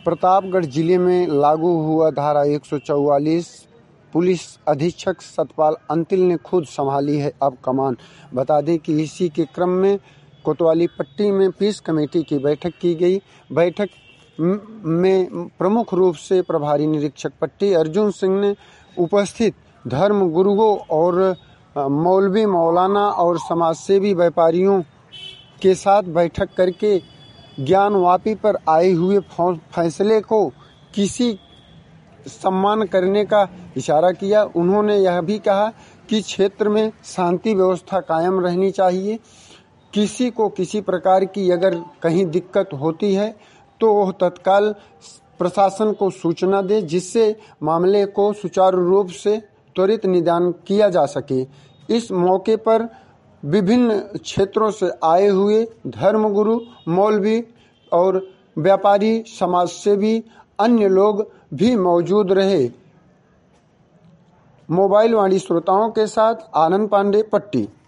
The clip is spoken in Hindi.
प्रतापगढ़ जिले में लागू हुआ धारा 144। पुलिस अधीक्षक सतपाल अंतिल ने खुद संभाली है अब कमान। बता दें कि इसी के क्रम में कोतवाली पट्टी में पीस कमेटी की बैठक की गई। बैठक में प्रमुख रूप से प्रभारी निरीक्षक पट्टी अर्जुन सिंह ने उपस्थित धर्म गुरुओं और मौलवी मौलाना और समाजसेवी व्यापारियों के साथ बैठक करके ज्ञानवापी पर आए हुए फैसले को किसी सम्मान करने का इशारा किया। उन्होंने यह भी कहा कि क्षेत्र में शांति व्यवस्था कायम रहनी चाहिए। किसी को किसी प्रकार की अगर कहीं दिक्कत होती है तो वह तत्काल प्रशासन को सूचना दे, जिससे मामले को सुचारू रूप से त्वरित निदान किया जा सके। इस मौके पर विभिन्न क्षेत्रों से आए हुए धर्मगुरु, मौलवी और व्यापारी, समाजसेवी, अन्य लोग भी मौजूद रहे। मोबाइल वाणी श्रोताओं के साथ आनंद पांडे, पट्टी।